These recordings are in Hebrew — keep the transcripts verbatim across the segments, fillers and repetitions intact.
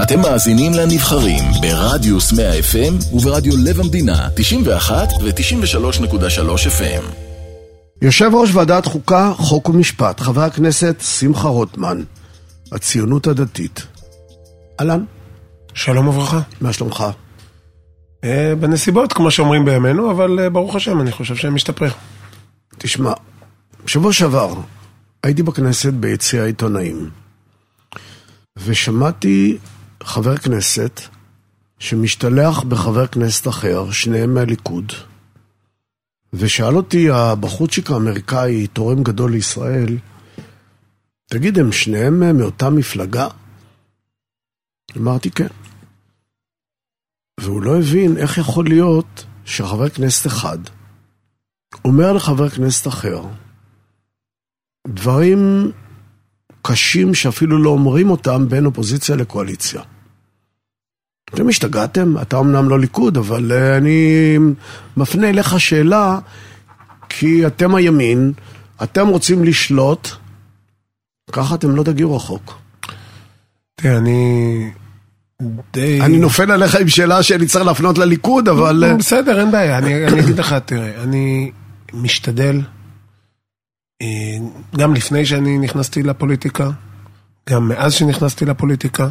אתם מאזינים לנבחרים ברדיוס מאה אף אם וברדיו לב המדינה תשעים ואחת ו-תשעים ושלוש נקודה שלוש אף אם. יושב ראש ועדת חוקה, חוק ומשפט, חבר הכנסת שמחה רוטמן, הציונות הדתית. אלן? שלום וברכה. מה שלומך? אה, בנסיבות, כמו שאומרים בימינו, אבל אה, ברוך השם, אני חושב שהם משתפרים. תשמע, שבוע שעבר הייתי בכנסת ביציע העיתונאים, ושמעתי חבר כנסת שמשתלח בחבר כנסת אחר, שניהם מהליכוד, ושאל אותי הבחורצ'יק האמריקאי, תורם גדול לישראל, תגיד, הם שניהם מאותה מפלגה? אמרתי כן. והוא לא הבין איך יכול להיות שחבר כנסת אחד אומר לחבר כנסת אחר דברים קשים שאפילו לא אומרים אותם בין אופוזיציה לקואליציה. אתם השתגעתם? אתה אמנם לא ליכוד, אבל אני מפנה אליך שאלה, כי אתם הימין, אתם רוצים לשלוט, ככה אתם לא תגיעו רחוק. תראה, אני די... אני נופל עליך עם שאלה שאני צריך להפנות לליכוד, אבל... בסדר, אין בעיה. אני, אני אגיד לך, תראה, אני משתדל, גם לפני שאני נכנסתי לפוליטיקה, גם מאז שנכנסתי לפוליטיקה,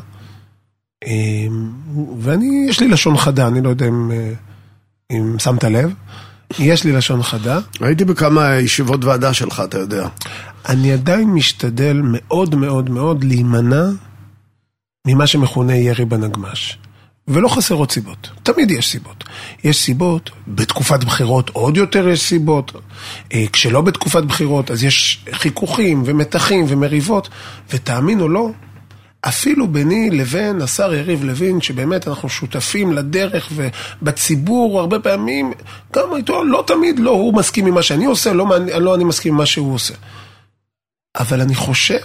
ואני, יש לי לשון חדה, אני לא יודע אם, אם שמת לב, יש לי לשון חדה. הייתי בכמה ישיבות ועדה שלך, אתה יודע. אני עדיין משתדל מאוד מאוד מאוד להימנע ממה שמכונה ירי בנגמש. ולא חסרות סיבות. תמיד יש סיבות. יש סיבות, בתקופת בחירות עוד יותר יש סיבות. כשלא בתקופת בחירות, אז יש חיכוכים ומתחים ומריבות, ותאמין או לא, אפילו ביני לבין השר יריב לוין, שבאמת אנחנו שותפים לדרך ובציבור הרבה פעמים, גם איתו, לא תמיד, לא הוא מסכים עם מה שאני עושה, לא, לא אני מסכים עם מה שהוא עושה. אבל אני חושב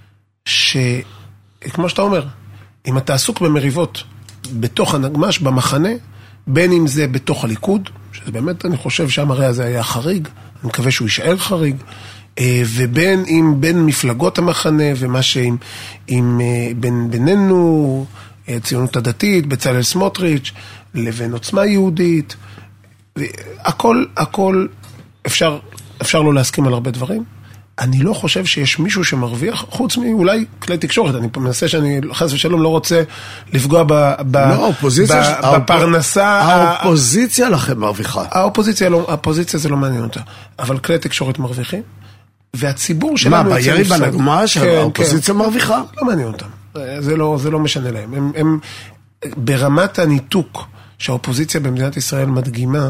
שכמו שאתה אומר, אם אתה עסוק במריבות בתוך הנגמש, במחנה, בין אם זה בתוך הליכוד, שזה באמת אני חושב שהמראה הזה היה חריג, אני מקווה שהוא יישאר חריג, ובין אם בין מפלגות המחנה ומה שעם עם, בין, בינינו, ציונות הדתית, בצלאל סמוטריץ', לבין עוצמה יהודית, הכל, הכל אפשר, אפשר לא להסכים על הרבה דברים. אני לא חושב שיש מישהו שמרוויח, חוץ מאולי כלי תקשורת, אני מנסה שאני חס ושלום לא רוצה לפגוע ב, ב, לא, האופוזיציה, ב, בפרנסה. האופוזיציה לכם מרוויחה. האופוזיציה, לא, האופוזיציה זה לא מעניין אותה, אבל כלי תקשורת מרוויחים, והציבור שלנו... מה, בירי בנגמש, כן, האופוזיציה כן. מרוויחה? לא מעניין אותם, זה לא, זה לא משנה להם. הם, הם, ברמת הניתוק שהאופוזיציה במדינת ישראל מדגימה,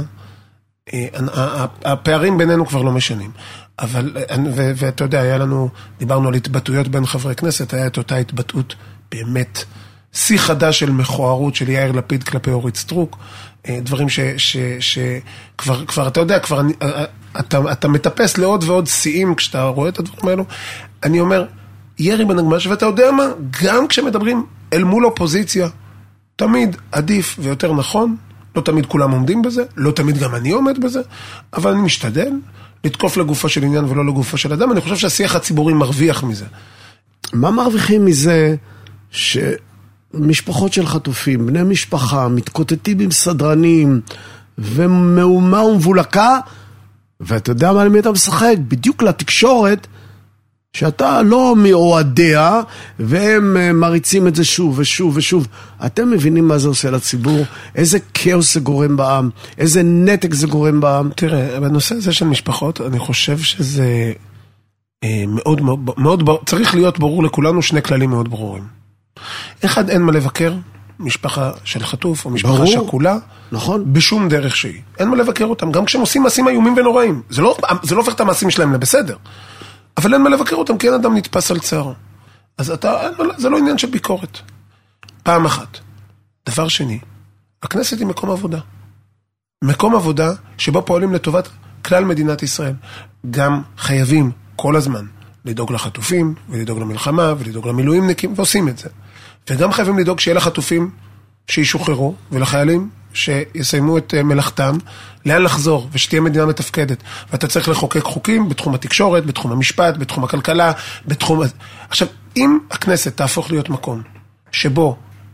הפערים בינינו כבר לא משנים. אבל, ואתה יודע, היה לנו, דיברנו על התבטאויות בין חברי כנסת, היה את אותה התבטאות באמת, שיא חדש של מכוערות של יאיר לפיד כלפי אורית סטרוק, דברים ש, ש, ש, כבר, כבר, אתה יודע, כבר, אתה, אתה מטפס לעוד ועוד שיאים כשאתה רואה את הדברים האלו. אני אומר, ירי בנגמש, ואתה יודע מה, גם כשמדברים אל מול אופוזיציה, תמיד עדיף ויותר נכון, לא תמיד כולם עומדים בזה, לא תמיד גם אני עומד בזה, אבל אני משתדל לתקוף לגופו של עניין ולא לגופו של אדם. אני חושב שהשיח הציבורי מרוויח מזה. מה מרוויחים מזה שמשפחות של חטופים, בני משפחה, מתקוטטים עם סדרנים, ומאומה ומבולקה, ואתה יודע מה למי אתה משחק? בדיוק לתקשורת, שאתה לא מאוהדיה, והם מריצים את זה שוב ושוב ושוב. אתם מבינים מה זה עושה לציבור? איזה כאוס זה גורם בעם? איזה נתק זה גורם בעם? תראה, בנושא הזה של משפחות, אני חושב שזה מאוד, מאוד, מאוד, צריך להיות ברור לכולנו שני כללים מאוד ברורים. אחד, אין מה לבקר משפחה של חטוף, או משפחה שכולה, נכון. בשום דרך שהיא. אין מה לבקר אותם, גם כשהם עושים מעשים איומים ונוראים. זה לא, זה לא הופך את המעשים שלהם לבסדר. אבל אין מה לבקר אותם, כי אין אדם נתפס על צער. אז אתה, זה לא עניין של ביקורת. פעם אחת. דבר שני, הכנסת היא מקום עבודה. מקום עבודה שבו פועלים לטובת כלל מדינת ישראל. גם חייבים כל הזמן לדאוג לחטופים, ולדאוג למלחמה, ולדאוג למילואימניקים, ועושים את זה. וגם חייבים לדאוג שיהיה לחטופים שישוחררו, ולחיילים שיסיימו את מלאכתם, לאן לחזור, ושתהיה מדינה מתפקדת. ואתה צריך לחוקק חוקים בתחום התקשורת, בתחום המשפט, בתחום הכלכלה, בתחום... עכשיו, אם הכנסת תהפוך להיות מקום שבו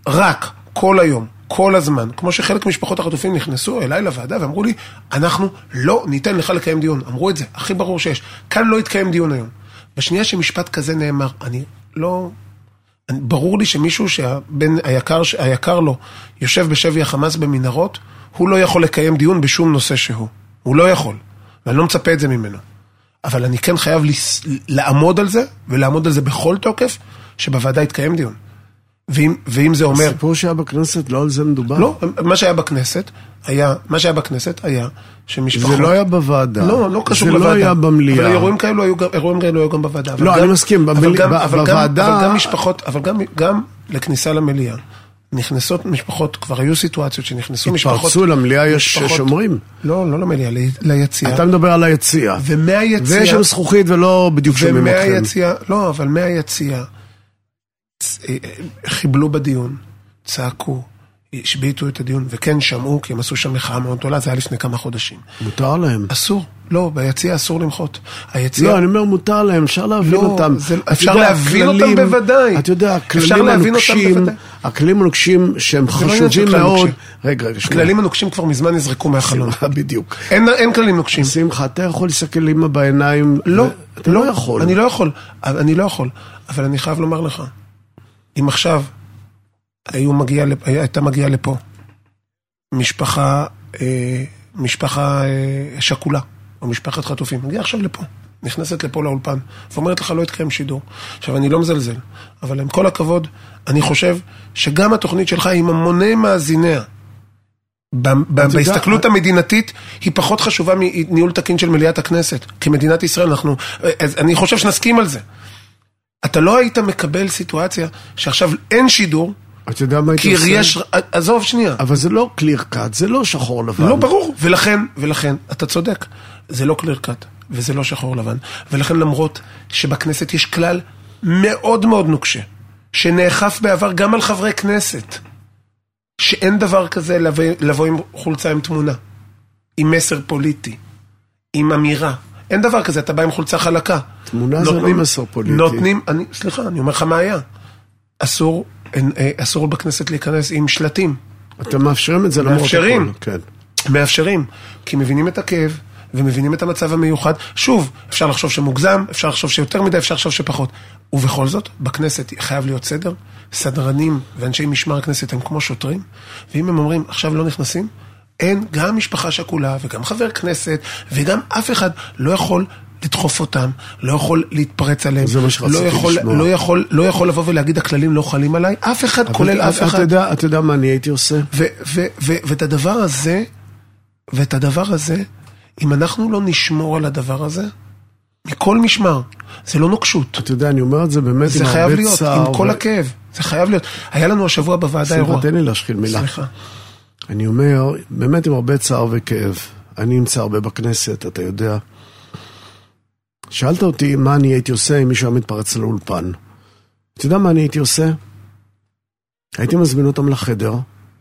רק, כל היום, כל הזמן, כמו שחלק משפחות החטופים נכנסו אליי לוועדה ואמרו לי, אנחנו לא ניתן לך לקיים דיון. אמרו את זה, הכי ברור שיש. כאן לא יתקיים דיון היום. בשנייה שמשפט כזה נאמר, אני לא... אני, ברור לי שמישהו שהבן היקר, היקר לו יושב בשבי החמאס במנהרות, הוא לא יכול לקיים דיון בשום נושא שהוא. הוא לא יכול. ואני לא מצפה את זה ממנו. אבל אני כן חייב לעמוד על זה, ולעמוד על זה בכל תוקף, שבוועדה יתקיים דיון. ואם, ואם זה אומר... הסיפור שהיה בכנסת, לא על זה מדובר. לא, מה שהיה בכנסת, היה, מה שהיה בכנסת היה שמשפחות... זה לא היה בוועדה. לא, לא קשור לוועדה. זה לא היה במליאה. אבל אירועים כאלו היו גם, אירועים כאלו היו גם בוועדה. לא, גם, אני מסכים, בוועדה... אבל גם משפחות, אבל גם, גם לכניסה למליאה. נכנסות משפחות, כבר היו סיטואציות שנכנסו משפחות... התפרצו למליאה, יש שומרים. לא, לא למליאה, ליציאה. אתה מדבר על היציאה. ומהיציאה... ויש שם זכוכית ולא בדיוק שומעים אתכם. ומהיציאה, לא, אבל מהיציאה, חיבלו בדיון, צעקו, השביטו את הדיון, וכן שמעו, כי הם עשו שם מחאה מאוד גדולה, זה היה לפני כמה חודשים. מותר להם. אסור, לא, ביציאה אסור למחות. היציאה... לא, אני אומר, מותר להם, אפשר להבין לא, אותם. זה, אפשר להבין אותם בוודאי. אתה יודע, הכללים הנוקשים, הכללים הנוקשים שהם חשובים מאוד. רגע, רגע, הכללים הנוקשים כבר מזמן נזרקו מהחלון. בדיוק. אין, אין כללים נוקשים. שמחה, אתה יכול לסתכל אמא בעיניים? לא, אתה לא יכול. אני לא יכול, אני לא יכול, אבל אני חייב לומר לך, אם עכשיו היו מגיע, הייתה מגיעה לפה משפחה, אה, משפחה אה, שקולה, או משפחת חטופים, מגיעה עכשיו לפה, נכנסת לפה לאולפן, ואומרת לך לא יתקיים שידור. עכשיו אני לא מזלזל, אבל עם כל הכבוד, אני חושב שגם התוכנית שלך עם המוני מאזיניה, בהסתכלות המדינתית, היא פחות חשובה מניהול תקין של מליאת הכנסת. כמדינת ישראל אנחנו, אני חושב שנסכים על זה. אתה לא היית מקבל סיטואציה שעכשיו אין שידור, אתה יודע מה הייתי עושה? יש, עזוב שנייה. אבל זה לא קליר קאט, זה לא שחור לבן. לא, ברור. ולכן, ולכן, אתה צודק. זה לא קליר קאט, וזה לא שחור לבן. ולכן למרות שבכנסת יש כלל מאוד מאוד נוקשה, שנאכף בעבר גם על חברי כנסת, שאין דבר כזה לבוא, לבוא עם חולצה עם תמונה, עם מסר פוליטי, עם אמירה. אין דבר כזה, אתה בא עם חולצה חלקה. תמונה נותנים, זה לא מסר פוליטי. נותנים, אני, סליחה, אני אומר לך מה היה. אסור, אסור בכנסת להיכנס עם שלטים. אתם מאפשרים את זה למרות מאפשרים, כן. מאפשרים, כי מבינים את הכאב, ומבינים את המצב המיוחד. שוב, אפשר לחשוב שמוגזם, אפשר לחשוב שיותר מדי, אפשר לחשוב שפחות. ובכל זאת, בכנסת חייב להיות סדר, סדרנים ואנשי משמר הכנסת הם כמו שוטרים, ואם הם אומרים, עכשיו לא נכנסים, אין גם משפחה שכולה, וגם חבר כנסת, וגם אף אחד לא יכול לדחוף אותם, לא יכול להתפרץ עליהם, לא יכול, לא יכול, לא יכול לבוא ולהגיד, הכללים לא חלים עליי, אף אחד, כולל אף אחד. אתה יודע, אתה יודע מה אני הייתי עושה? ואת הדבר הזה, ואת הדבר הזה, אם אנחנו לא נשמור על הדבר הזה, מכל משמר, זה לא נוקשות. אתה יודע, אני אומר את זה באמת עם הרבה צער. זה חייב להיות, עם כל הכאב. זה חייב להיות. היה לנו השבוע בוועדה אירוע. סליחה, תן לי להשחיל מילה. סליחה. אני אומר, באמת עם הרבה צער וכאב. אני נמצא הרבה בכנסת, אתה יודע. שאלת אותי מה אני הייתי עושה אם מישהו היה מתפרץ לאולפן. אתה יודע מה אני הייתי עושה? הייתי מזמין אותם לחדר,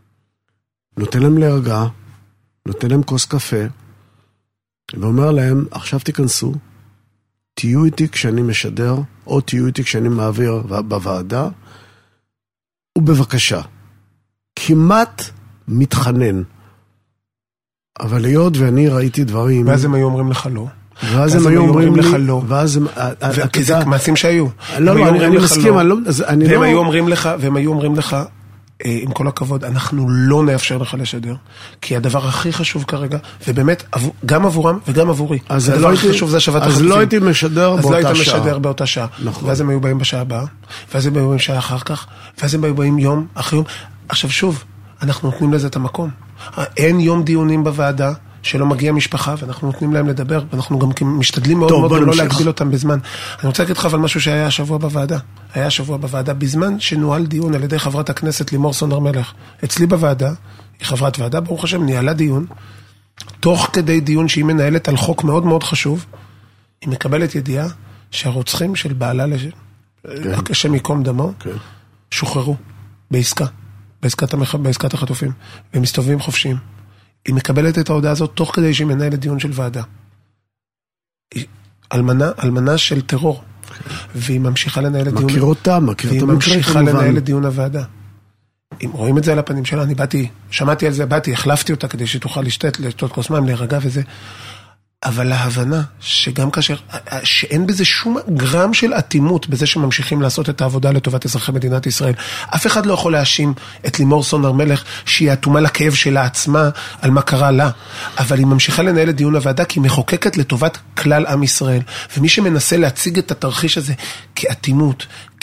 נותן להם להרגע, נותן להם כוס קפה, ואומר להם, עכשיו תיכנסו, תהיו איתי כשאני משדר, או תהיו איתי כשאני מעביר בוועדה, ובבקשה. כמעט מתחנן. אבל היות ואני ראיתי דברים... ואז הם היו אומרים לך לא. ואז הם היו אומרים לך לא. ואז הם... כי זה מעשים שהיו. לא, לא, אני מסכים, והם היו אומרים לך, והם היו אומרים לך, עם כל הכבוד, אנחנו לא נאפשר לך לשדר, כי הדבר הכי חשוב כרגע, ובאמת, גם עבורם וגם עבורי, הדבר הכי חשוב זה השבת החטופים. אז לא הייתי משדר באותה שעה. אז לא הייתי משדר באותה שעה. ואז הם היו באים בשעה הבאה, ואז הם היו באים שעה אחר כך, ואז הם היו באים יום אחרי יום. עכשיו שוב, אנחנו נותנים לזה את המקום. אין יום דיונים בוועדה שלא מגיע משפחה, ואנחנו נותנים להם לדבר, ואנחנו גם משתדלים מאוד מאוד לא להגביל אותם בזמן. אני רוצה להגיד לך על משהו שהיה השבוע בוועדה. היה השבוע בוועדה, בזמן שנוהל דיון על ידי חברת הכנסת לימור סון הר מלך. אצלי בוועדה, היא חברת ועדה, ברוך השם, ניהלה דיון, תוך כדי דיון שהיא מנהלת על חוק מאוד מאוד חשוב, היא מקבלת ידיעה שהרוצחים של בעלה, השם יקום דמו, שוחררו בעסקה, בעסקת החטופים, והם מסתובבים חופשיים. היא מקבלת את ההודעה הזאת תוך כדי שהיא מנהלת דיון של ועדה. היא אלמנה, אלמנה של טרור. והיא ממשיכה לנהל את דיון... מכיר אותה, מכיר את המקרה כמובן. והיא ממשיכה לנהל את דיון הוועדה. אם רואים את זה על הפנים שלה, אני באתי, שמעתי על זה, באתי, החלפתי אותה כדי שתוכל לשתת, לשתות כוס מים, להירגע וזה. אבל ההבנה שגם כאשר, שאין בזה שום גרם של אטימות בזה שממשיכים לעשות את העבודה לטובת אזרחי מדינת ישראל. אף אחד לא יכול להאשים את לימור סון הר מלך שהיא אטומה לכאב שלה עצמה על מה קרה לה. אבל היא ממשיכה לנהל את דיון הוועדה כי היא מחוקקת לטובת כלל עם ישראל. ומי שמנסה להציג את התרחיש הזה כאטימות,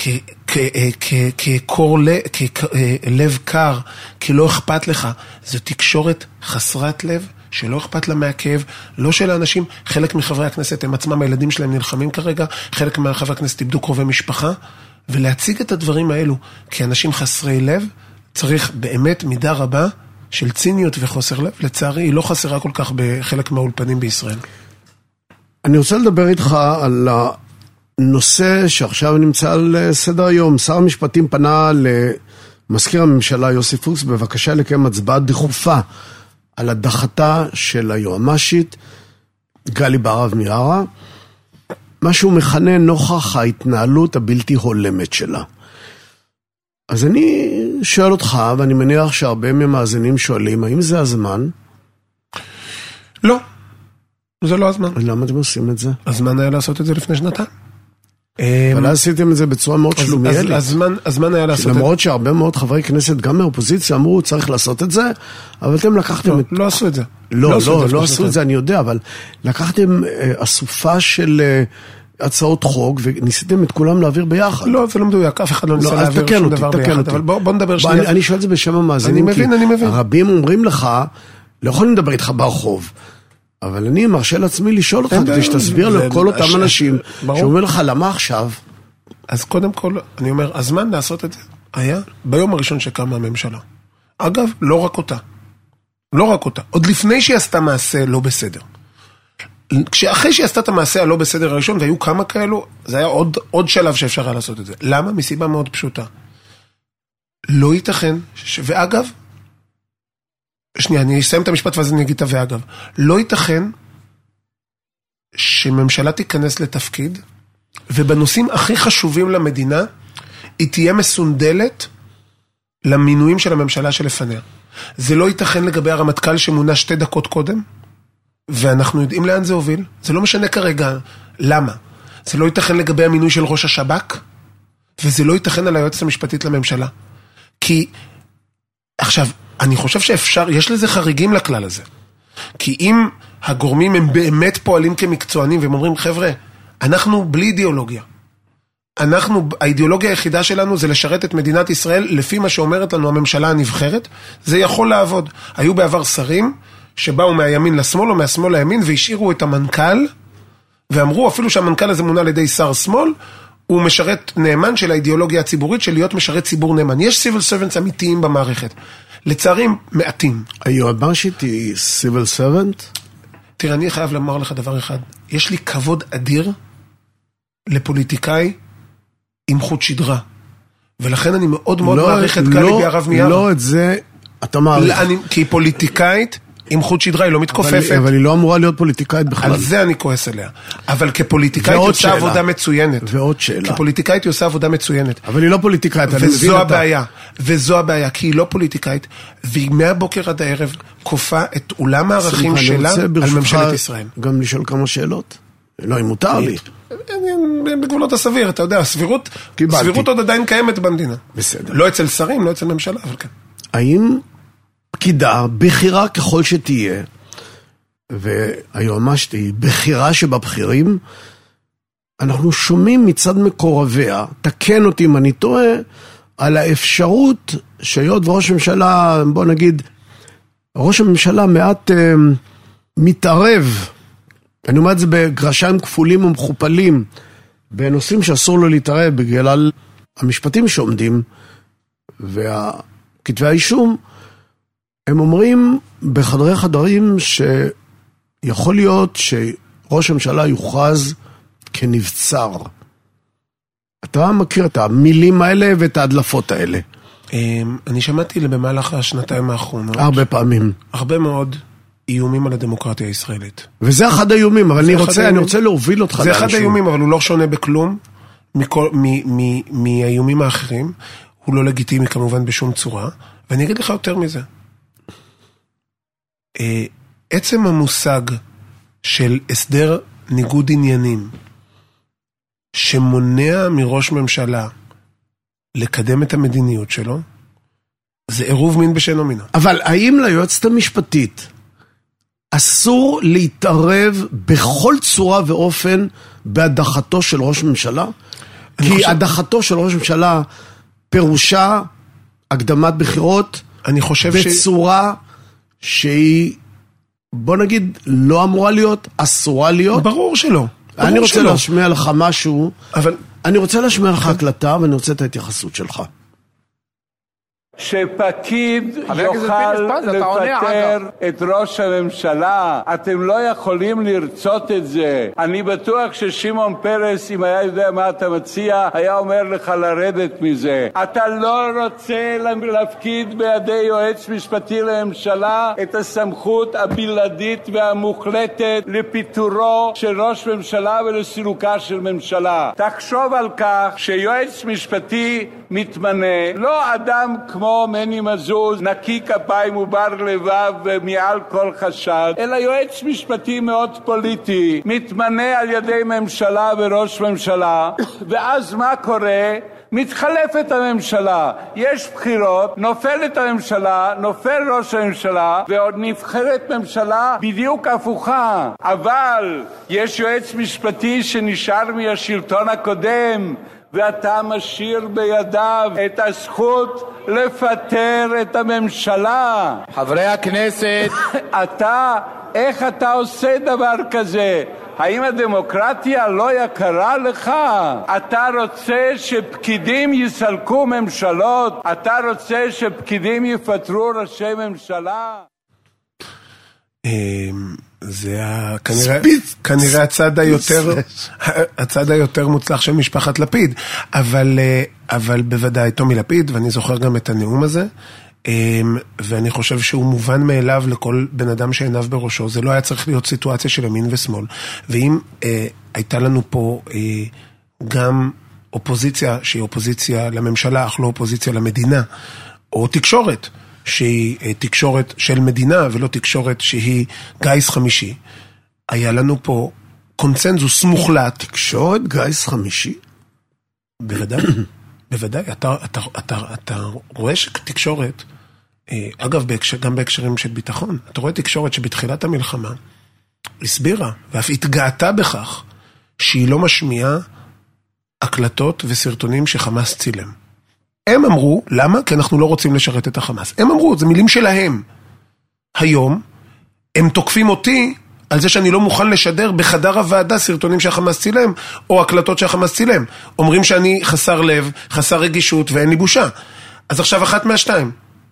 כקור לב קר, כלא אכפת לך, זו תקשורת חסרת לב. שלא אכפת לה מהכאב, לא של האנשים, חלק מחברי הכנסת הם עצמם, הילדים שלהם נלחמים כרגע, חלק מחברי הכנסת איבדו קרובי משפחה, ולהציג את הדברים האלו כאנשים חסרי לב, צריך באמת מידה רבה של ציניות וחוסר לב, לצערי היא לא חסרה כל כך בחלק מהאולפנים בישראל. אני רוצה לדבר איתך על הנושא שעכשיו נמצא על סדר היום. שר המשפטים פנה למזכיר הממשלה יוסי פוקס בבקשה לקיים הצבעה דחופה על הדחתה של היועמ"שית גלי בהרב מיארה, מה שהוא מכנה נוכח ההתנהלות הבלתי הולמת שלה. אז אני שואל אותך, ואני מניח שהרבה ממאזינים שואלים, האם זה הזמן? לא, זה לא הזמן. למה אתם עושים את זה? הזמן היה לעשות את זה לפני שנתיים. אבל עשיתם את זה בצורה מאוד שלומיאלית. הזמן היה לעשות את זה. למרות שהרבה מאוד חברי כנסת, גם מהאופוזיציה, אמרו, צריך לעשות את זה, אבל אתם לקחתם... לא עשו את זה. לא, לא, לא עשו את זה, אני יודע, אבל לקחתם אסופה של הצעות חוק, וניסיתם את כולם להעביר ביחד. לא, זה לא מדויק, אף אחד לא ניסה להעביר שום דבר ביחד. אבל בוא נדבר שנייה. אני שואל את זה בשם המאזינים, אני מבין, אני מבין. הרבים אומרים לך, לא יכולים לדבר איתך ברחוב, אבל אני מרשה לעצמי לשאול אותך, כדי שתסביר לכל אותם אנשים, שאומר לך, למה עכשיו? אז קודם כל, אני אומר, הזמן לעשות את זה היה ביום הראשון שקמה הממשלה. אגב, לא רק אותה. לא רק אותה. עוד לפני שהיא עשתה מעשה לא בסדר. אחרי שהיא עשתה את המעשה הלא בסדר הראשון, והיו כמה כאלו, זה היה עוד, עוד שלב שאפשר היה לעשות את זה. למה? מסיבה מאוד פשוטה. לא ייתכן, ש... ואגב, שנייה, אני אסיים את המשפט ואז אני אגיד את ואגב. לא ייתכן שממשלה תיכנס לתפקיד, ובנושאים הכי חשובים למדינה, היא תהיה מסונדלת למינויים של הממשלה שלפניה. זה לא ייתכן לגבי הרמטכ"ל שמונה שתי דקות קודם, ואנחנו יודעים לאן זה הוביל. זה לא משנה כרגע למה. זה לא ייתכן לגבי המינוי של ראש השב"כ, וזה לא ייתכן על היועצת המשפטית לממשלה. כי, עכשיו, אני חושב שאפשר, יש לזה חריגים לכלל הזה. כי אם הגורמים הם באמת פועלים כמקצוענים, והם אומרים, חבר'ה, אנחנו בלי אידיאולוגיה. אנחנו, האידיאולוגיה היחידה שלנו זה לשרת את מדינת ישראל לפי מה שאומרת לנו הממשלה הנבחרת. זה יכול לעבוד. היו בעבר שרים שבאו מהימין לשמאל או מהשמאל לימין והשאירו את המנכ"ל, ואמרו אפילו שהמנכ"ל הזה מונה על ידי שר שמאל, הוא משרת נאמן של האידיאולוגיה הציבורית של להיות משרת ציבור נאמן. יש סיביל סרבנטס אמיתיים במערכת. לצערי מעטים. היועמ"שית היא סיביל סרבנט? תראה, אני חייב לומר לך דבר אחד. יש לי כבוד אדיר לפוליטיקאי עם חוט שדרה. ולכן אני מאוד מאוד לא, מעריך את גלי לא, בהרב מיארה. לא את זה, אתה מעריך. אני, כי היא פוליטיקאית עם חוט שדרה, היא לא מתכופפת. אבל, אבל היא לא אמורה להיות פוליטיקאית בכלל. על זה אני כועס אליה. אבל כפוליטיקאית היא עושה שאלה. עבודה מצוינת. ועוד שאלה. כפוליטיקאית היא עושה עבודה מצוינת. אבל היא לא פוליטיקאית. וזו הבעיה. אתה. וזו הבעיה, כי היא לא פוליטיקאית, והיא מהבוקר עד הערב כופה את אולם הערכים שלה על ממשלת ישראל. גם לשאול כמה שאלות. לא, אם מותר לי. בגבולות הסביר, אתה יודע, הסבירות, סבירות עוד עדיין קיימת במדינה. בסדר. לא אצל שרים, לא אצל ממשלה, אבל כן. האם פקידה, בחירה ככל שתהיה, והיועמ"שית היא בחירה שבבחירים, אנחנו שומעים מצד מקורביה, תקן אותי אם אני טועה, על האפשרות שהיות וראש הממשלה, בוא נגיד, ראש הממשלה מעט אה, מתערב, אני אומר את זה בגרשיים כפולים ומכופלים, בנושאים שאסור לו להתערב בגלל המשפטים שעומדים, והכתבי האישום, הם אומרים בחדרי חדרים שיכול להיות שראש הממשלה יוכרז כנבצר. אתה מכיר את המילים האלה ואת ההדלפות האלה? אני שמעתי במהלך השנתיים האחרונות. הרבה פעמים. הרבה מאוד איומים על הדמוקרטיה הישראלית. וזה אחד האיומים, אבל אני רוצה, אני רוצה להוביל אותך לאנשים. זה אחד האיומים, אבל הוא לא שונה בכלום מהאיומים האחרים. הוא לא לגיטימי כמובן בשום צורה, ואני אגיד לך יותר מזה. עצם המושג של הסדר ניגוד עניינים, שמונע מראש ממשלה לקדם את המדיניות שלו, זה עירוב מין בשאינו מינו. אבל האם ליועצת המשפטית אסור להתערב בכל צורה ואופן בהדחתו של ראש ממשלה? כי חושב... הדחתו של ראש ממשלה פירושה הקדמת בחירות אני חושב בצורה ש... שהיא, בוא נגיד, לא אמורה להיות, אסורה להיות. ברור שלא. ברור אני רוצה שלא. להשמיע לך משהו, אבל... אני רוצה להשמיע לך הקלטה ואני רוצה את ההתייחסות שלך. שפקיד יוכל לפטר את ראש הממשלה. אתם לא יכולים לרצות את זה. אני בטוח ששמעון פרס, אם היה יודע מה אתה מציע, היה אומר לך לרדת מזה. אתה לא רוצה להפקיד בידי יועץ משפטי לממשלה את הסמכות הבלעדית והמוחלטת לפיטורו של ראש ממשלה ולסילוקה של ממשלה. תחשוב על כך שיועץ משפטי מתמנה לא אדם כמו מני מזוז, נקי כפיים ובר לבב ומעל כל חשד, אלא יועץ משפטי מאוד פוליטי, מתמנה על ידי ממשלה וראש ממשלה, ואז מה קורה? מתחלפת הממשלה, יש בחירות, נופלת הממשלה, נופל ראש הממשלה, ועוד נבחרת ממשלה בדיוק הפוכה. אבל יש יועץ משפטי שנשאר מהשלטון הקודם, ואתה משאיר בידיו את הזכות לפטר את הממשלה. חברי הכנסת, אתה, איך אתה עושה דבר כזה? האם הדמוקרטיה לא יקרה לך? אתה רוצה שפקידים יסלקו ממשלות? אתה רוצה שפקידים יפטרו ראשי ממשלה? זה כנראה, כנראה הצד היותר, הצד היותר מוצלח של משפחת לפיד, אבל, אבל בוודאי תומי לפיד, ואני זוכר גם את הנאום הזה, ואני חושב שהוא מובן מאליו לכל בן אדם שעיניו בראשו. זה לא היה צריך להיות סיטואציה של ימין ושמאל, ואם אה, הייתה לנו פה אה, גם אופוזיציה שהיא אופוזיציה לממשלה אך לא אופוזיציה למדינה, או תקשורת שהיא אה, תקשורת של מדינה ולא תקשורת שהיא גייס חמישי, היה לנו פה קונצנזוס מוחלט. תקשורת גייס חמישי? בוודאי, בוודאי. אתה, אתה, אתה, אתה רואה שתקשורת, אגב, בהקשר, גם בהקשרים של ביטחון, אתה רואה תקשורת שבתחילת המלחמה הסבירה, ואף התגעתה בכך, שהיא לא משמיעה הקלטות וסרטונים שחמאס צילם. הם אמרו, למה? כי אנחנו לא רוצים לשרת את החמאס. הם אמרו, זה מילים שלהם. היום, הם תוקפים אותי על זה שאני לא מוכן לשדר בחדר הוועדה סרטונים שהחמאס צילם, או הקלטות שהחמאס צילם. אומרים שאני חסר לב, חסר רגישות, ואין לי בושה. אז עכשיו אחת מהשתיים.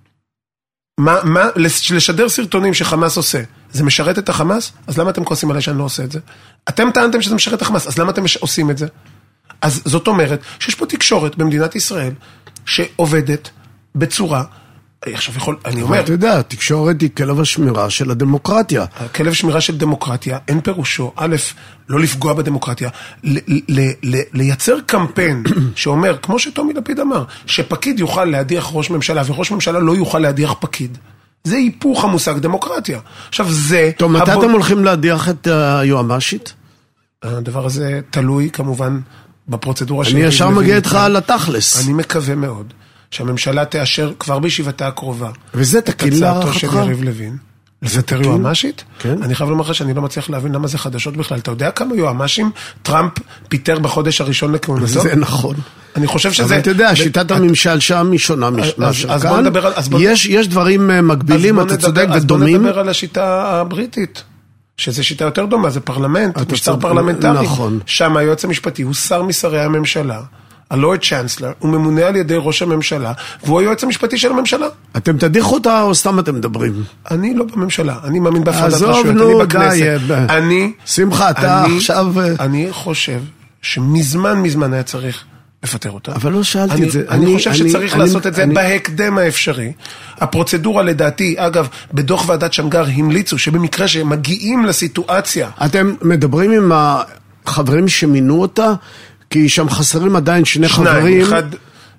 מה, מה, לשדר סרטונים שחמאס עושה, זה משרת את החמאס? אז למה אתם כועסים עליי שאני לא עושה את זה? אתם טענתם שזה משרת את החמאס, אז למה אתם עושים את זה? אז זאת אומרת שיש פה תקשורת במדינת ישראל שעובדת בצורה, עכשיו יכול, אני אומר, אתה יודע, תקשורת היא כלב השמירה של הדמוקרטיה. כלב שמירה של דמוקרטיה, אין פירושו, א', לא לפגוע בדמוקרטיה, ל- ל- ל- לייצר קמפיין שאומר, כמו שתומי לפיד אמר, שפקיד יוכל להדיח ראש ממשלה, וראש ממשלה לא יוכל להדיח פקיד. זה היפוך המושג דמוקרטיה. עכשיו זה... טוב, מתי אתם הולכים להדיח את היועמ"שית? הדבר הזה תלוי כמובן בפרוצדורה אני ישר מגיע איתך לתכלס. אני מקווה מאוד שהממשלה תאשר כבר בישיבתה הקרובה. וזה תקין להערכתך? של יריב לוין. לפטר יועמ"שית? כן. אני חייב לומר לך שאני לא מצליח להבין למה זה חדשות בכלל. אתה יודע כמה יועמ"שים טראמפ פיטר בחודש הראשון לכהונתו? זה נכון. אני חושב שזה... אבל אתה יודע, שיטת הממשל שם היא שונה מאשר כאן. יש דברים מקבילים, אתה צודק, ודומים. אז בוא נדבר על השיטה הבריטית. שזה שיטה יותר דומה, זה פרלמנט, משטר פרלמנטרי. נכון. שם היועץ המשפטי הוא שר משרי הממשלה. הלורד צ'אנסלר, הוא ממונה על ידי ראש הממשלה, והוא היועץ המשפטי של הממשלה. אתם תדיחו אותה או סתם אתם מדברים? אני לא בממשלה, אני מאמין בהפרדת רשויות, אני בכנסת. אני, שמחה, אתה עכשיו... אני חושב שמזמן מזמן היה צריך לפטר אותה. אבל לא שאלתי את זה. אני חושב שצריך לעשות את זה בהקדם האפשרי. הפרוצדורה לדעתי, אגב, בדוח ועדת שמגר המליצו שבמקרה שמגיעים לסיטואציה... אתם מדברים עם החברים שמינו אותה? כי שם חסרים עדיין שני שניים, חברים. אחד,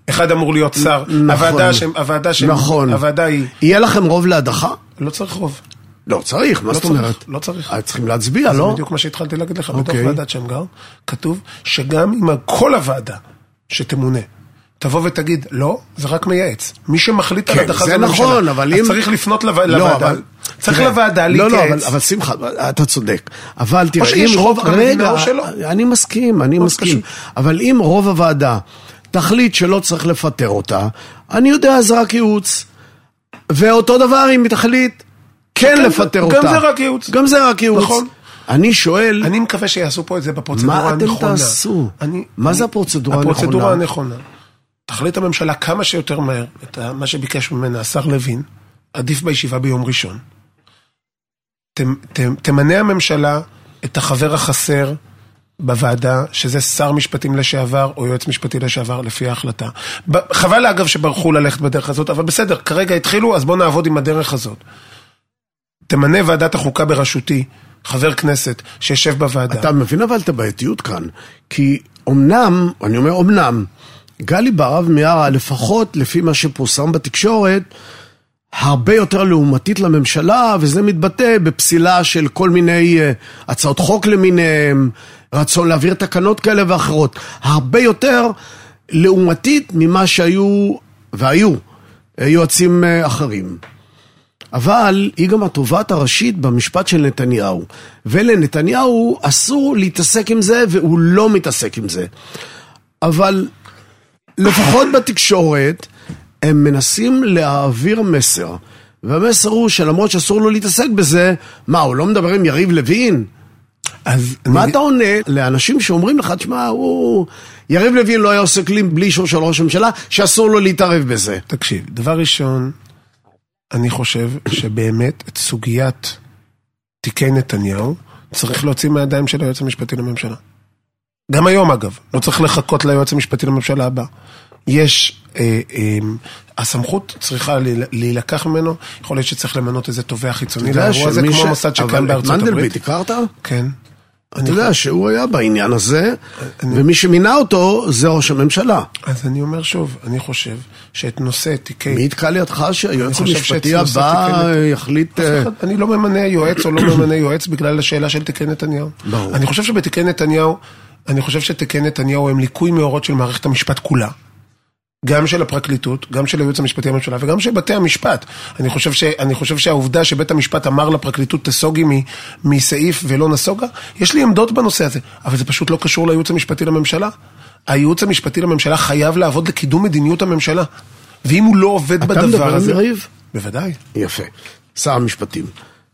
אחד אמור להיות שר. נכון. הוועדה ש... הוועדה ש... נכון. הוועדה היא... יהיה לכם רוב להדחה? לא צריך רוב. לא צריך, מה זאת אומרת? לא צריך. צריכים להצביע, לא? זה בדיוק מה שהתחלתי להגיד לך. בתוך ועדת שמגר כתוב שגם אם כל הוועדה שתמונה תבוא ותגיד, לא, זה רק מייעץ. מי שמחליט על הדחה זה הממשלה. נכון, אבל אם... צריך לפנות לוועדה. צריך לוועדה להתייעץ. לא, לא, אבל שמחה, אתה צודק. אבל תראה, אם רוב... רגע, אני מסכים, אני מסכים. אבל אם רוב הוועדה תחליט שלא צריך לפטר אותה, אני יודע, זה רק ייעוץ. ואותו דבר אם היא תחליט כן לפטר אותה. גם זה רק ייעוץ. גם זה רק ייעוץ. נכון. אני שואל... אני מקווה שיעשו פה את זה בפרוצדורה הנכונה. מה אתם תעשו? מה זה הפרוצדורה הנכונה? הפרוצדורה הנכונה. תחליט הממשלה כמה שיותר מהר, את מה שביקש ממנה השר לוין, עדיף בישיבה ביום ראשון. תמנה הממשלה את החבר החסר בוועדה, שזה שר משפטים לשעבר או יועץ משפטי לשעבר לפי ההחלטה. חבל אגב שברחו ללכת בדרך הזאת, אבל בסדר, כרגע התחילו, אז בואו נעבוד עם הדרך הזאת. תמנה ועדת החוקה בראשותי, חבר כנסת שישב בוועדה. אתה מבין אבל את הבעייתיות כאן, כי אמנם, אני אומר אמנם, גלי בהרב מיארה, לפחות לפי מה שפורסם בתקשורת, הרבה יותר לעומתית לממשלה, וזה מתבטא בפסילה של כל מיני uh, הצעות חוק למיניהם, רצון להעביר תקנות כאלה ואחרות. הרבה יותר לעומתית ממה שהיו, והיו, יועצים uh, אחרים. אבל היא גם התובעת הראשית במשפט של נתניהו. ולנתניהו אסור להתעסק עם זה, והוא לא מתעסק עם זה. אבל לפחות בתקשורת, הם מנסים להעביר מסר. והמסר הוא שלמרות שאסור לו להתעסק בזה, מה, הוא לא מדבר עם יריב לוין? אז מה אני... אתה עונה לאנשים שאומרים לך, תשמע, הוא... יריב לוין לא היה עושה כלים בלי אישור של ראש הממשלה, שאסור לו להתערב בזה. תקשיב, דבר ראשון, אני חושב שבאמת את סוגיית תיקי נתניהו צריך להוציא מהידיים של היועץ המשפטי לממשלה. גם היום אגב, לא צריך לחכות ליועץ המשפטי לממשלה הבא. יש, אה, אה, הסמכות צריכה להילקח ממנו, יכול להיות שצריך למנות איזה תובע חיצוני לאירוע הזה, כמו המוסד שקם בארצות הברית. מנדלבליט, הכרת? כן. אתה יודע שהוא היה בעניין הזה, ומי שמינה אותו זה ראש הממשלה. אז אני אומר שוב, אני חושב שאת נושא תיקי... מי יתקע לידך שהיועץ המשפטי הבא יחליט... אני לא ממנה יועץ או לא ממנה יועץ בגלל השאלה של תיקי נתניהו. אני חושב שבתיקי נתניהו, אני חושב שתיקי נתניהו הם ליקוי מאורות של מערכת המשפט כולה. גם של הפרקליטות, גם של הייעוץ המשפטי לממשלה, וגם של בתי המשפט. אני חושב ש, אני חושב שהעובדה שבית המשפט אמר לפרקליטות תסוגי מ, מסעיף ולא נסוגה, יש לי עמדות בנושא הזה, אבל זה פשוט לא קשור לייעוץ המשפטי לממשלה. הייעוץ המשפטי לממשלה חייב לעבוד לקידום מדיניות הממשלה. ואם הוא לא עובד בדבר הזה... אתה מדבר עם יריב? בוודאי. יפה. שר המשפטים.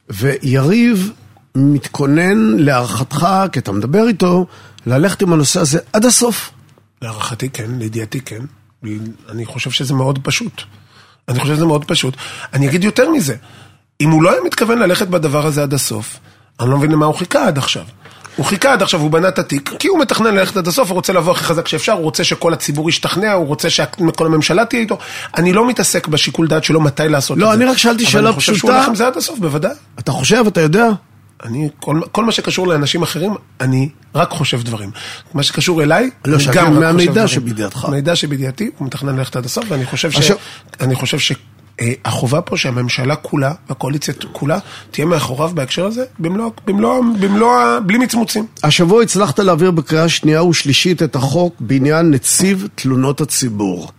ויריב מתכונן להערכתך, כי אתה מדבר איתו, ללכת עם הנושא הזה עד הסוף. להערכתי כן, לידיעתי כן. אני חושב שזה מאוד פשוט. אני חושב שזה מאוד פשוט. אני אגיד יותר מזה. אם הוא לא היה מתכוון ללכת בדבר הזה עד הסוף, אני לא מבין למה הוא חיכה עד עכשיו. הוא חיכה עד עכשיו, הוא בנה את התיק, כי הוא מתכנן ללכת עד הסוף, הוא רוצה לבוא הכי חזק שאפשר, הוא רוצה שכל הציבור ישתכנע, הוא רוצה שכל הממשלה תהיה איתו. אני לא מתעסק בשיקול דעת שלו מתי לעשות את זה. לא, אני רק שאלתי שאלה פשוטה. אבל אני חושב שהוא הולך עם זה עד הסוף, בוודאי. אתה חושב, אתה יודע? אני, כל, כל מה שקשור לאנשים אחרים, אני רק חושב דברים. מה שקשור אליי, לא, אני גם רק חושב דברים. שבידיעתך. המידע שבידיעתי, הוא מתכנן ללכת עד הסוף, ואני חושב ש... אני חושב שהחובה פה שהממשלה כולה, והקואליציה כולה, תהיה מאחוריו בהקשר הזה, במלוא, במלוא, במלוא, בלי מצמוצים. השבוע הצלחת להעביר בקריאה שנייה ושלישית את החוק בעניין נציב תלונות הציבור.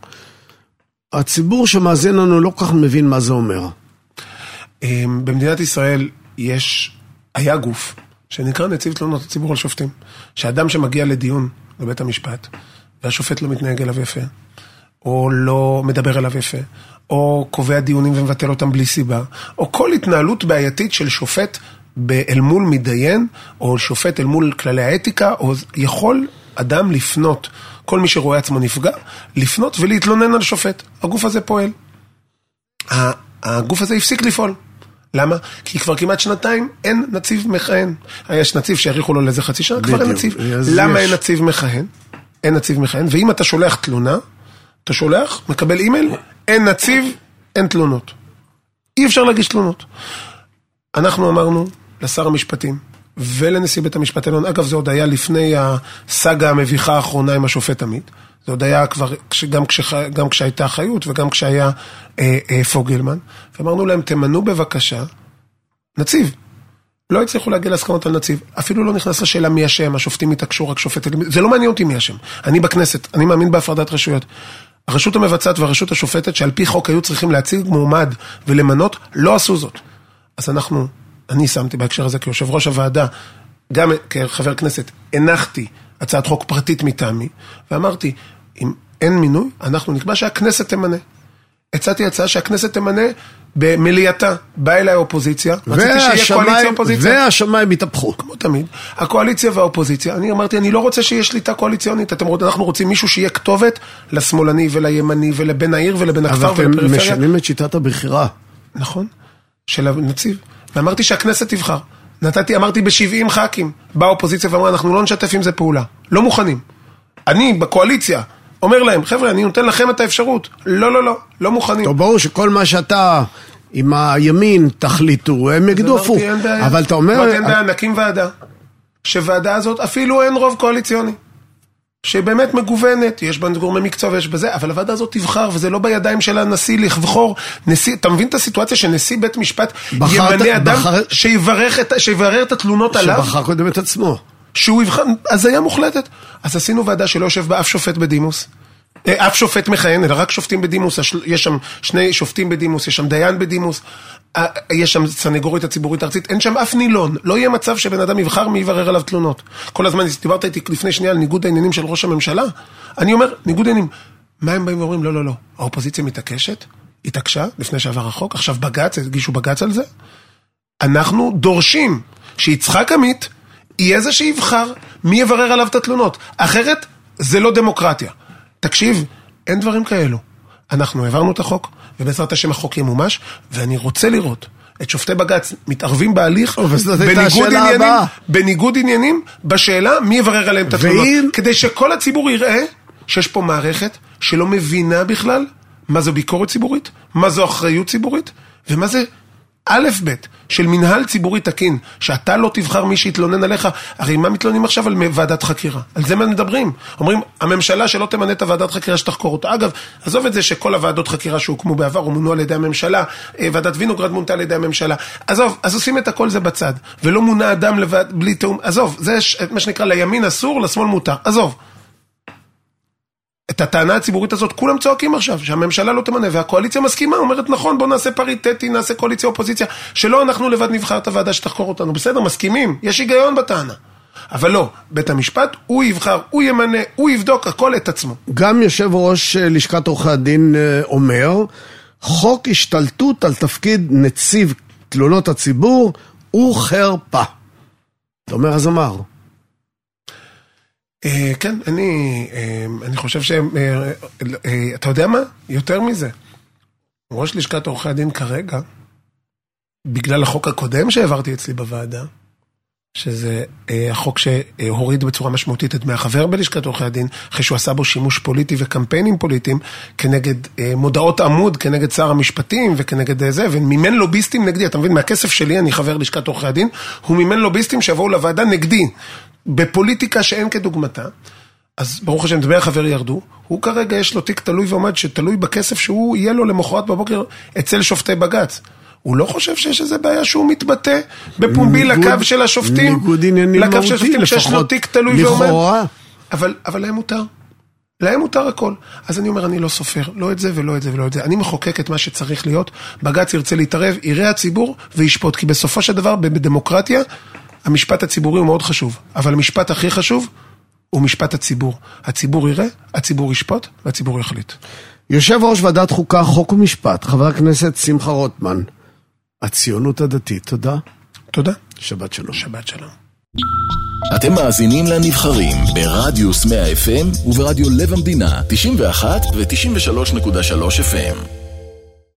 הציבור שמאזין לנו לא כך מבין מה זה אומר. במדינת ישראל יש... היה גוף שנקרא נציב תלונות הציבור על שופטים, שאדם שמגיע לדיון בבית המשפט, והשופט לא מתנהג אליו יפה, או לא מדבר אליו יפה, או קובע דיונים ומבטל אותם בלי סיבה, או כל התנהלות בעייתית של שופט אל מול מדיין, או שופט אל מול כללי האתיקה, או יכול אדם לפנות, כל מי שרואה עצמו נפגע, לפנות ולהתלונן על שופט. הגוף הזה פועל. הגוף הזה הפסיק לפעול. למה? כי כבר כמעט שנתיים אין נציב מכהן. יש נציב שהעריכו לו לאיזה חצי שנה, כבר אין נציב. למה אין נציב מכהן? אין נציב מכהן, ואם אתה שולח תלונה, אתה שולח, מקבל אימייל, אין נציב, אין תלונות. אי אפשר להגיש תלונות. אנחנו אמרנו לשר המשפטים ולנשיא בית המשפט העליון. אגב, זה עוד היה לפני הסאגה המביכה האחרונה עם השופט עמית. זה עוד היה כבר, גם, כשח, גם כשהייתה חיות וגם כשהיה אה, אה, פוגלמן. ואמרנו להם, תמנו בבקשה נציב. לא הצליחו להגיע להסכמות על נציב. אפילו לא נכנס לשאלה מי השם, השופטים התעקשו, רק שופט. זה לא מעניין אותי מי השם. אני בכנסת, אני מאמין בהפרדת רשויות. הרשות המבצעת והרשות השופטת, שעל פי חוק היו צריכים להציג מועמד ולמנות, לא עשו זאת. אז אנחנו, אני שמתי בהקשר הזה כיושב ראש הוועדה, גם כחבר כנסת, הנחתי הצעת חוק פרטית מטעמי, ואמרתי, אם אין מינוי, אנחנו נקבע שהכנסת תמנה. הצעתי הצעה שהכנסת תמנה במליאתה, באה אליי האופוזיציה, רציתי שיהיה קואליציה אופוזיציה. והשמיים התהפכו. כמו תמיד. הקואליציה והאופוזיציה, אני אמרתי, אני לא רוצה שיהיה שליטה קואליציונית, אתם רוצים, אנחנו רוצים מישהו שיהיה כתובת לשמאלני ולימני ולבין העיר ולבין הכפר ולפריפריה. אבל אתם משנים את שיטת הבחירה. נכון, של הנציב. ואמרתי שהכנסת תבחר. נתתי, אמרתי ב-שבעים ח"כים, באה האופוזיציה ואמרה, אנחנו לא נשתף עם זה פעולה. לא מוכנים. אני בקואליציה אומר להם, חבר'ה, אני נותן לכם את האפשרות. לא, לא, לא, לא מוכנים. טוב, ברור שכל מה שאתה עם הימין תחליטו, הם יגדופו. אבל אתה אומר... אמרתי, אין בעיה, נקים ועדה. שוועדה הזאת אפילו אין רוב קואליציוני. שבאמת מגוונת, יש בה גורמי מקצוע ויש בזה, אבל הוועדה הזאת תבחר, וזה לא בידיים של הנשיא לבחור. נשיא, אתה מבין את הסיטואציה שנשיא בית משפט ימנה אדם שיברר את התלונות עליו? שבחר קודם את עצמו. שהוא יבחר, אז היה מוחלטת. אז עשינו ועדה שלא יושב בה אף שופט בדימוס, אף שופט מכהן, אלא רק שופטים בדימוס, יש שם שני שופטים בדימוס, יש שם דיין בדימוס, יש שם סנגורית הציבורית הארצית, אין שם אף נילון, לא יהיה מצב שבן אדם יבחר מי יברר עליו תלונות. כל הזמן דיברת איתי לפני שנייה על ניגוד העניינים של ראש הממשלה, אני אומר, ניגוד העניינים, מה הם באים ואומרים? לא, לא, לא, האופוזיציה מתעקשת, התעקשה לפני שעבר החוק, עכשיו בג"ץ, הגישו בג"ץ על זה, אנחנו דורשים שיצחק עמית יהיה זה שיבחר מי יברר עליו את התלונות, אחרת זה לא דמוקרטיה. תקשיב, אין דברים כאלו. אנחנו העברנו את החוק, ובעזרת השם החוק ימומש, ואני רוצה לראות את שופטי בג"ץ מתערבים בהליך, בניגוד עניינים, בניגוד עניינים, בשאלה מי יברר עליהם את התלונות, כדי שכל הציבור יראה שיש פה מערכת שלא מבינה בכלל מה זו ביקורת ציבורית, מה זו אחריות ציבורית, ומה זה א' ב' של מנהל ציבורי תקין, שאתה לא תבחר מי שיתלונן עליך. הרי מה מתלוננים עכשיו על ועדת חקירה? על זה מה מדברים? אומרים, הממשלה שלא תמנה את הוועדת חקירה שתחקור אותה. אגב, עזוב את זה שכל הוועדות חקירה שהוקמו בעבר ומונו על ידי הממשלה, ועדת וינוגרד מונתה על ידי הממשלה. עזוב, אז עושים את הכל זה בצד, ולא מונה אדם לבד, בלי תאום. עזוב, זה מה שנקרא לימין אסור, לשמאל מותר. עזוב. את הטענה הציבורית הזאת, כולם צועקים עכשיו, שהממשלה לא תמנה, והקואליציה מסכימה, אומרת, נכון, בוא נעשה פריטטי, נעשה קואליציה אופוזיציה, שלא אנחנו לבד נבחר את הוועדה שתחקור אותנו, בסדר, מסכימים, יש היגיון בטענה. אבל לא, בית המשפט, הוא יבחר, הוא ימנה, הוא יבדוק הכל את עצמו. גם יושב ראש לשכת עורכי הדין אומר, חוק השתלטות על תפקיד נציב תלונות הציבור, הוא חרפה. אתה אומר, אז אמר. כן, אני, אני חושב ש... אתה יודע מה? יותר מזה. ראש לשכת עורכי הדין כרגע, בגלל החוק הקודם שהעברתי אצלי בוועדה, שזה החוק שהוריד בצורה משמעותית את דמי החבר בלשכת עורכי הדין, אחרי שהוא עשה בו שימוש פוליטי וקמפיינים פוליטיים, כנגד מודעות עמוד, כנגד שר המשפטים וכנגד זה, ומימן לוביסטים נגדי. אתה מבין, מהכסף שלי, אני חבר לשכת עורכי הדין, הוא מימן לוביסטים שיבואו לוועדה נגדי. בפוליטיקה שאין כדוגמתה, אז ברוך השם דמי החבר ירדו, הוא כרגע יש לו תיק תלוי ועומד, שתלוי בכסף שהוא יהיה לו למחרת בבוקר אצל שופטי בג"ץ. הוא לא חושב שיש איזה בעיה שהוא מתבטא בפומבי לקו של השופטים, ניגוד עניינים לקו של השופטים שיש לו תיק תלוי ועומד. אבל, אבל להם מותר. להם מותר הכל. אז אני אומר, אני לא סופר, לא את זה ולא את זה ולא את זה. אני מחוקק את מה שצריך להיות, בג"ץ ירצה להתערב, יראה הציבור וישפוט, כי בסופו של דבר, בדמוקרטיה, המשפט הציבורי הוא מאוד חשוב, אבל המשפט הכי חשוב הוא משפט הציבור. הציבור יראה, הציבור ישפוט, והציבור יחליט. יושב ראש ועדת חוקה, חוק ומשפט, חבר הכנסת שמחה רוטמן, הציונות הדתית, תודה. תודה. שבת שלום. שבת שלום. אתם מאזינים לנבחרים ברדיוס מאה אף אם וברדיו לב המדינה תשעים ואחת ו-תשעים ושלוש נקודה שלוש אף אם.